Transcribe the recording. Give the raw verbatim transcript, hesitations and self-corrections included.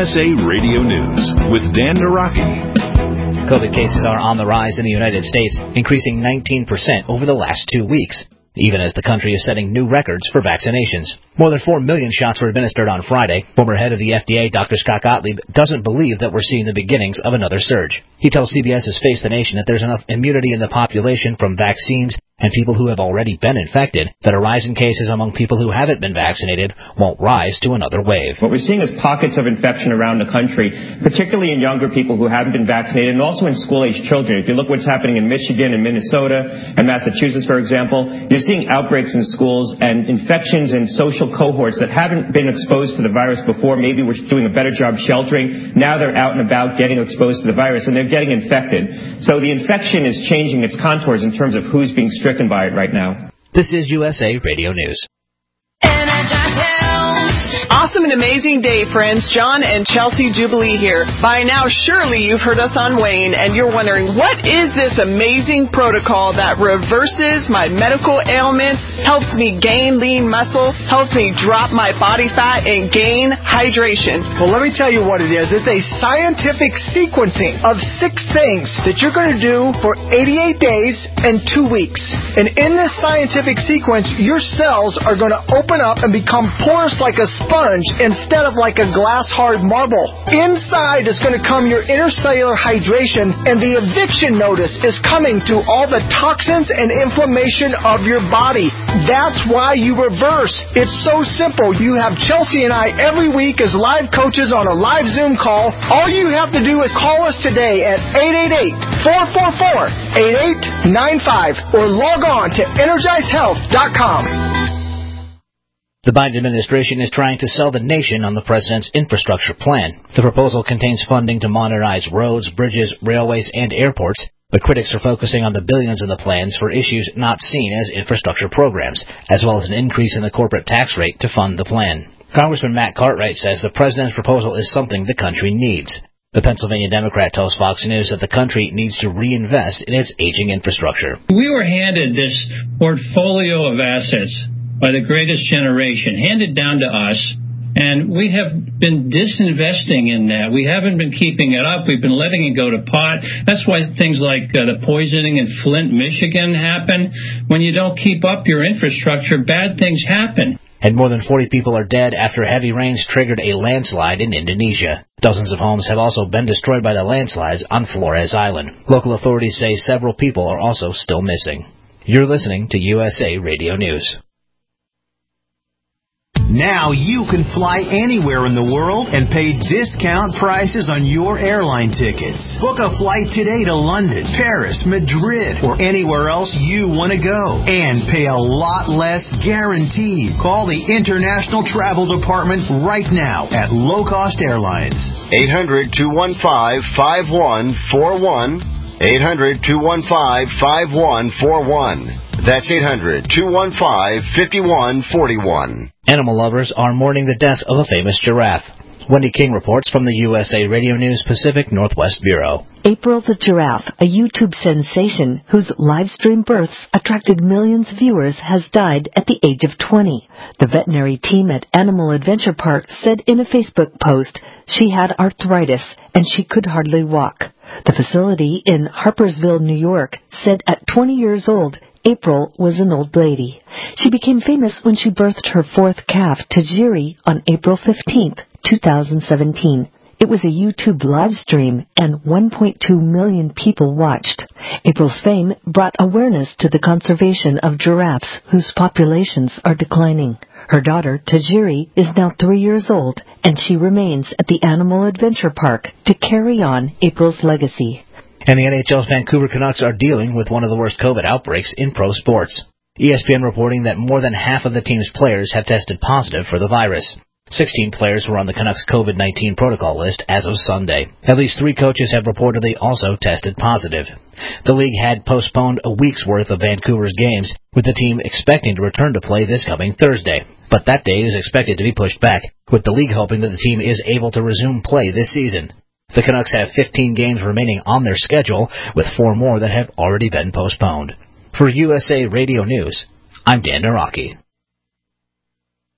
S A Radio News with Dan Naraki. COVID cases are on the rise in the United States, increasing nineteen percent over the last two weeks, even as the country is setting new records for vaccinations. More than four million shots were administered on Friday. Former head of the F D A, Doctor Scott Gottlieb, doesn't believe that we're seeing the beginnings of another surge. He tells CBS's Face the Nation that there's enough immunity in the population from vaccines and people who have already been infected that a rise in cases among people who haven't been vaccinated won't rise to another wave. What we're seeing is pockets of infection around the country, particularly in younger people who haven't been vaccinated and also in school-age children. If you look what's happening in Michigan and Minnesota and Massachusetts, for example, you're seeing outbreaks in schools and infections in social cohorts that haven't been exposed to the virus before. Maybe we're doing a better job sheltering. Now they're out and about getting exposed to the virus, and they're getting infected. So the infection is changing its contours in terms of who's being stricken by it right now. This is U S A Radio News. Awesome and amazing day, friends. John and Chelsea Jubilee here. By now, surely you've heard us on Wayne, and you're wondering, what is this amazing protocol that reverses my medical ailments, helps me gain lean muscle, helps me drop my body fat, and gain hydration? Well, let me tell you what it is. It's a scientific sequencing of six things that you're going to do for eighty-eight days and two weeks. And in this scientific sequence, your cells are going to open up and become porous like a sponge instead of like a glass-hard marble. Inside is going to come your intercellular hydration, and the eviction notice is coming to all the toxins and inflammation of your body. That's why you reverse. It's so simple. You have Chelsea and I every week as live coaches on a live Zoom call. All you have to do is call us today at eight eight eight, four four four, eight eight nine five or log on to energize health dot com. The Biden administration is trying to sell the nation on the president's infrastructure plan. The proposal contains funding to modernize roads, bridges, railways, and airports, but critics are focusing on the billions in the plans for issues not seen as infrastructure programs, as well as an increase in the corporate tax rate to fund the plan. Congressman Matt Cartwright says the president's proposal is something the country needs. The Pennsylvania Democrat tells Fox News that the country needs to reinvest in its aging infrastructure. We were handed this portfolio of assets by the greatest generation, handed down to us, and we have been disinvesting in that. We haven't been keeping it up. We've been letting it go to pot. That's why things like uh, the poisoning in Flint, Michigan happen. When you don't keep up your infrastructure, bad things happen. And more than forty people are dead after heavy rains triggered a landslide in Indonesia. Dozens of homes have also been destroyed by the landslides on Flores Island. Local authorities say several people are also still missing. You're listening to U S A Radio News. Now you can fly anywhere in the world and pay discount prices on your airline tickets. Book a flight today to London, Paris, Madrid, or anywhere else you want to go. And pay a lot less guaranteed. Call the International Travel Department right now at Low Cost Airlines. eight hundred, two one five, five one four one. eight hundred, two one five, five one four one. That's eight hundred, two one five, five one four one. Animal lovers are mourning the death of a famous giraffe. Wendy King reports from the U S A Radio News Pacific Northwest Bureau. April the giraffe, a YouTube sensation whose live stream births attracted millions of viewers, has died at the age of twenty. The veterinary team at Animal Adventure Park said in a Facebook post she had arthritis and she could hardly walk. The facility in Harpersville, New York, said at twenty years old, April was an old lady. She became famous when she birthed her fourth calf, Tajiri, on April fifteenth, two thousand seventeen. It was a YouTube live stream, and one point two million people watched. April's fame brought awareness to the conservation of giraffes, whose populations are declining. Her daughter, Tajiri, is now three years old, and she remains at the Animal Adventure Park to carry on April's legacy. And the N H L's Vancouver Canucks are dealing with one of the worst COVID outbreaks in pro sports. E S P N reporting that more than half of the team's players have tested positive for the virus. Sixteen players were on the Canucks COVID nineteen protocol list as of Sunday. At least three coaches have reportedly also tested positive. The league had postponed a week's worth of Vancouver's games, with the team expecting to return to play this coming Thursday. But that date is expected to be pushed back, with the league hoping that the team is able to resume play this season. The Canucks have fifteen games remaining on their schedule, with four more that have already been postponed. For U S A Radio News, I'm Dan Naraki.